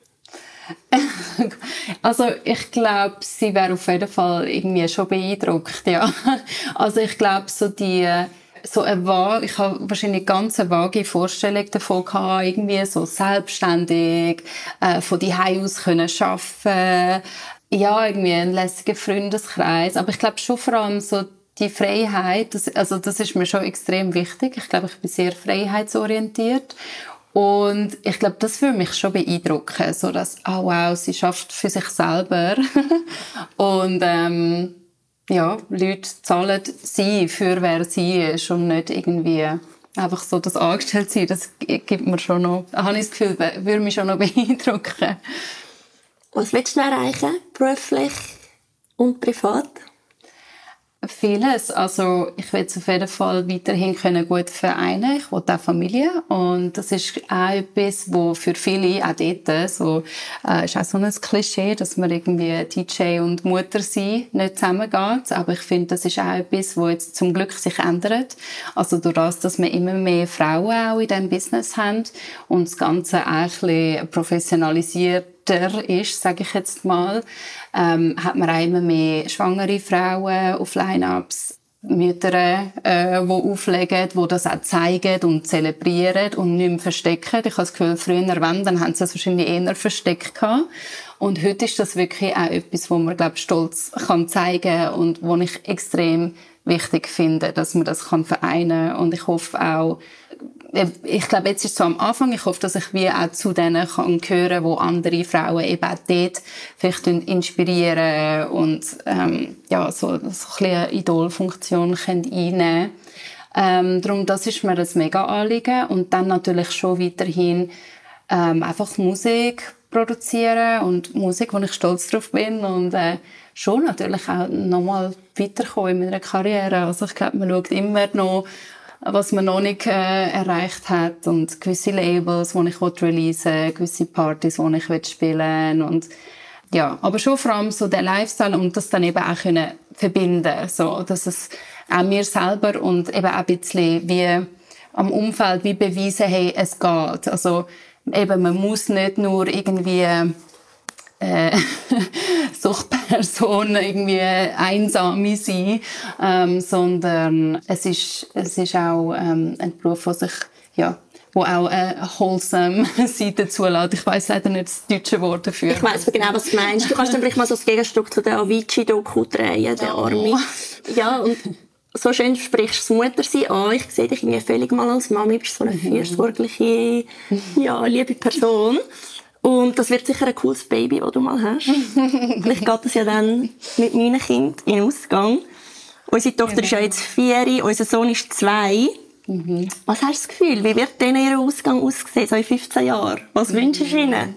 Also ich glaube, sie wäre auf jeden Fall irgendwie schon beeindruckt, ja. Also ich glaube, ich habe wahrscheinlich ganz eine vage Vorstellung davon gehabt, irgendwie so selbstständig, von daheim aus können arbeiten, ja, irgendwie einen lässigen Freundeskreis, aber ich glaube schon vor allem so die Freiheit, das ist mir schon extrem wichtig. Ich glaube, ich bin sehr freiheitsorientiert und ich glaube, das würde mich schon beeindrucken, so dass, oh wow, sie schafft für sich selber und Leute zahlen sie für wer sie ist und nicht irgendwie einfach so das Angestelltsein. Das gibt mir schon noch, habe ich das Gefühl, würde mich schon noch beeindrucken. Was willst du erreichen, beruflich und privat? Vieles. Also ich will es auf jeden Fall weiterhin gut vereinen. Ich will auch Familie. Und das ist auch etwas, wo für viele, auch dort, ist auch so ein Klischee, dass man irgendwie DJ und Mutter sein nicht zusammengeht. Aber ich finde, das ist auch etwas, wo jetzt zum Glück sich ändert. Also durch das, dass wir immer mehr Frauen auch in diesem Business haben und das Ganze auch ein bisschen professionalisiert ist, sage ich jetzt mal, hat man auch immer mehr schwangere Frauen auf Line-Ups, Mütter, die auflegen, die das auch zeigen und zelebrieren und nicht mehr verstecken. Ich habe das Gefühl, früher, dann haben sie es wahrscheinlich eher versteckt gehabt. Und heute ist das wirklich auch etwas, wo man, glaube ich, stolz kann zeigen und wo ich extrem wichtig finde, dass man das vereinen kann. Und ich hoffe auch, ich glaube, jetzt ist es so am Anfang, ich hoffe, dass ich wie auch zu denen kann gehören, wo andere Frauen eben auch dort vielleicht inspirieren und so ein bisschen eine Idolfunktion einnehmen können. Darum, das ist mir ein mega Anliegen. Und dann natürlich schon weiterhin einfach Musik produzieren und Musik, wo ich stolz drauf bin und schon natürlich auch nochmal weiterkommen in meiner Karriere. Also ich glaube, man schaut immer noch, was man noch nicht erreicht hat und gewisse Labels, die ich releasen will, gewisse Partys, die ich spielen will und ja, aber schon vor allem so der Lifestyle und das dann eben auch können verbinden, so, dass es auch mir selber und eben auch ein bisschen wie am Umfeld wie beweisen, hey, es geht. Also eben, man muss nicht nur irgendwie Suchtperson irgendwie einsame sein, sondern es ist auch ein Beruf, wo auch eine wholesome Seite zulässt. Ich weiss leider nicht das deutsche Wort dafür. Ich weiss genau, was du meinst. Du kannst dann vielleicht mal so das Gegenstück zu der Avicii-Doku drehen, der Arme. Ja, und so schön sprichst du das Muttersein an. Ich sehe dich irgendwie völlig mal als Mami. Du bist so eine fürsorgliche, liebe Person. Und das wird sicher ein cooles Baby, das du mal hast. Vielleicht geht das ja dann mit meinen Kindern in den Ausgang. Unsere Tochter ist ja jetzt 4, unser Sohn ist 2. Was hast du das Gefühl? Wie wird denn ihr Ausgang aussehen, so in 15 Jahren? Was wünschst du ihnen?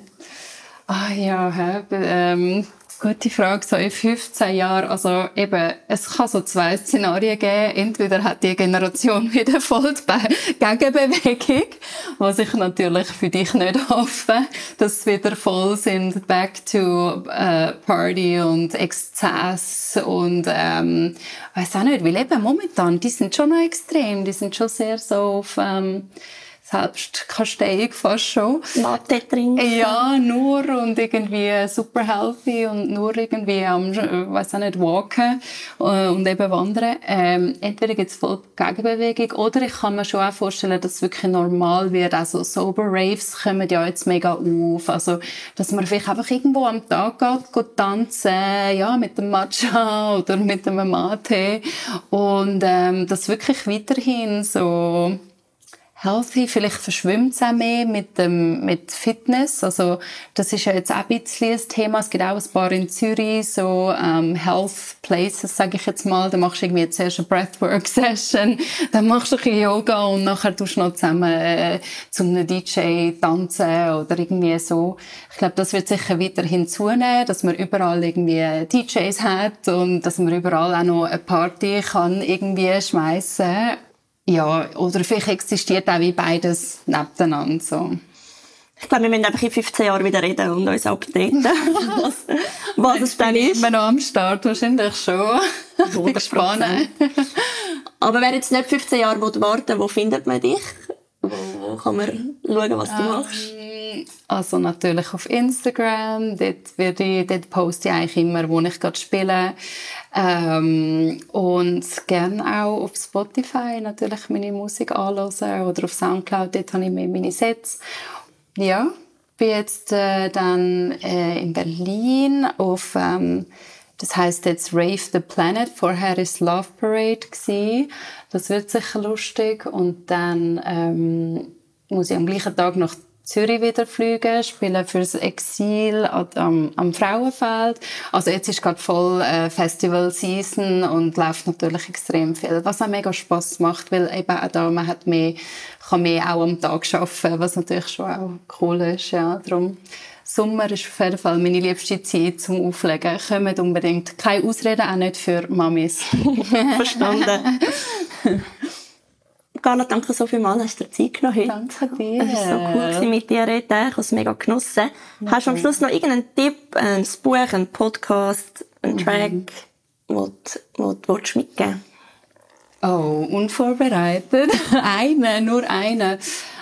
Gute Frage. So in 15 Jahren, also eben, es kann so 2 Szenarien geben. Entweder hat die Generation wieder voll die Gegenbewegung, was ich natürlich für dich nicht hoffe, dass sie wieder voll sind, back to Party und Exzess und weiss auch nicht, weil eben momentan, die sind schon noch extrem, die sind schon sehr so auf Selbstkasteiung fast schon. Latte trinken. Ja, nur und irgendwie super healthy und nur irgendwie weiss auch nicht, walken und eben wandern. Entweder gibt es voll Gegenbewegung oder ich kann mir schon auch vorstellen, dass es wirklich normal wird. Also Sober Raves kommen ja jetzt mega auf. Also, dass man vielleicht einfach irgendwo am Tag geht tanzen, ja, mit dem Matcha oder mit dem Mate und das wirklich weiterhin so healthy, vielleicht verschwimmt es auch mehr mit Fitness. Also, das ist ja jetzt auch ein bisschen ein Thema. Es gibt auch ein paar in Zürich, so Health Places, sage ich jetzt mal. Da machst du irgendwie zuerst eine Breathwork-Session, dann machst du ein bisschen Yoga und nachher tust du noch zusammen zu einem DJ tanzen oder irgendwie so. Ich glaube, das wird sicher weiterhin zunehmen, dass man überall irgendwie DJs hat und dass man überall auch noch eine Party kann irgendwie schmeißen. Ja, oder vielleicht existiert auch wie beides nebeneinander, so. Ich glaube, wir müssen einfach in 15 Jahren wieder reden und uns updaten, was es dann ist. Immer noch am Start, wahrscheinlich schon. Ich bin gespannt. Aber wer jetzt nicht 15 Jahre warten will, wo findet man dich? Wo kann man schauen, was du machst? Also natürlich auf Instagram. Dort poste ich eigentlich immer, wo ich gerade spiele. Und gerne auch auf Spotify natürlich meine Musik anhören oder auf Soundcloud, dort habe ich meine Sets. Ja, bin jetzt dann in Berlin auf, das heisst jetzt Rave the Planet, vorher ist Love Parade gewesen. Das wird sicher lustig und dann muss ich am gleichen Tag nach Zürich wieder fliegen, spielen fürs Exil am Frauenfeld. Also jetzt ist gerade voll Festival-Season und läuft natürlich extrem viel, was auch mega Spass macht, weil eben auch da man kann mehr auch am Tag arbeiten, was natürlich schon auch cool ist. Ja, darum Sommer ist auf jeden Fall meine liebste Zeit zum Auflegen. Kommt unbedingt. Keine Ausreden, auch nicht für Mamis. Verstanden. Carla, danke so vielmals, hast du dir Zeit genommen heute. Danke dir. Es war so cool mit dir reden. Ich habe es mega genossen. Hast du am Schluss noch irgendeinen Tipp, ein Buch, einen Podcast, einen Track, den du mitgeben? Oh, unvorbereitet. Nur einen.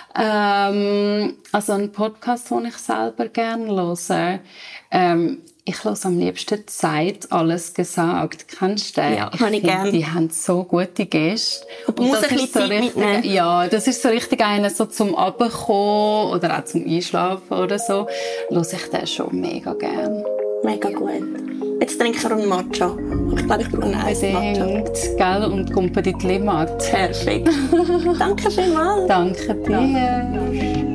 Also ein Podcast, den ich selber gerne höre. Ich höre am liebsten «Zeit, alles gesagt». Kennst du den? Ja, habe ich gerne. Die haben so gute Gäste. Du musst ein bisschen Zeit mitnehmen. Ja, das ist so richtig einer so zum Runterkommen oder auch zum Einschlafen oder so. Höre ich den schon mega gerne. Mega gut. Jetzt trinke ich einen Matcha. Ich glaube, ich brauche einen Eis-Matcha. Gell? Und kommt in die Limmat. Perfekt. Danke vielmals. Danke dir.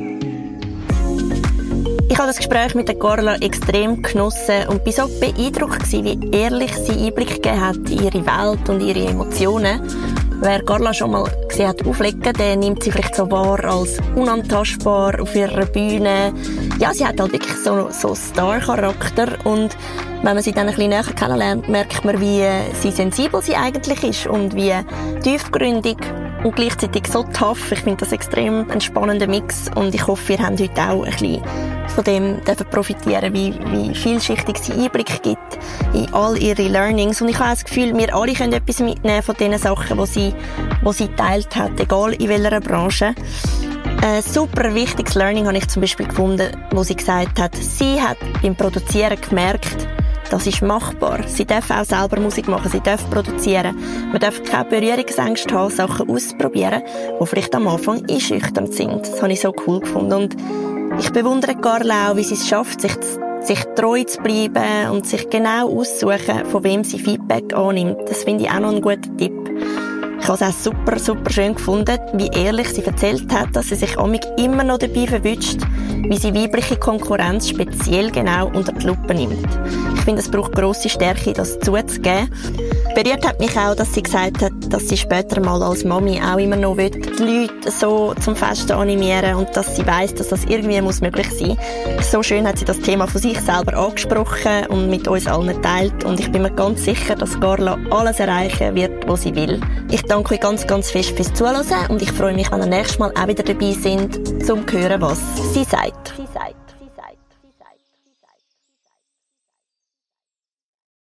Ich habe das Gespräch mit der Carla extrem genossen und war so beeindruckt, wie ehrlich sie Einblick gegeben hat in ihre Welt und ihre Emotionen. Wer Carla schon mal gesehen hat auflegen, der nimmt sie vielleicht so wahr als unantastbar auf ihrer Bühne. Ja, sie hat halt wirklich so Star-Charakter und wenn man sie dann ein bisschen näher kennenlernt, merkt man, wie sensibel sie eigentlich ist und wie tiefgründig und gleichzeitig so tough. Ich finde das extrem ein spannender Mix und ich hoffe, ihr habt heute auch ein bisschen von dem profitieren, wie vielschichtig sie Einblick gibt in all ihre Learnings. Und ich habe das Gefühl, wir alle können etwas mitnehmen von den Sachen, die sie geteilt hat, egal in welcher Branche. Ein super wichtiges Learning habe ich zum Beispiel gefunden, wo sie gesagt hat, sie hat beim Produzieren gemerkt, das ist machbar. Sie darf auch selber Musik machen, sie darf produzieren. Man darf keine Berührungsängste haben, Sachen auszuprobieren, die vielleicht am Anfang einschüchternd sind. Das habe ich so cool gefunden. Und ich bewundere Carla auch, wie sie es schafft, sich treu zu bleiben und sich genau aussuchen, von wem sie Feedback annimmt. Das finde ich auch noch ein guter Tipp. Ich habe es auch super, super schön gefunden, wie ehrlich sie erzählt hat, dass sie sich immer noch dabei verwünscht, wie sie weibliche Konkurrenz speziell genau unter die Lupe nimmt. Ich finde, es braucht grosse Stärke, das zuzugeben. Berührt hat mich auch, dass sie gesagt hat, dass sie später mal als Mami auch immer noch will, die Leute so zum Festen animieren und dass sie weiss, dass das irgendwie möglich sein muss. So schön hat sie das Thema von sich selber angesprochen und mit uns allen geteilt und ich bin mir ganz sicher, dass Carla alles erreichen wird, was sie will. Ich danke euch ganz, ganz fest fürs Zuhören und ich freue mich, wenn ihr nächstes Mal auch wieder dabei sind, zum zu hören, was sie sagt.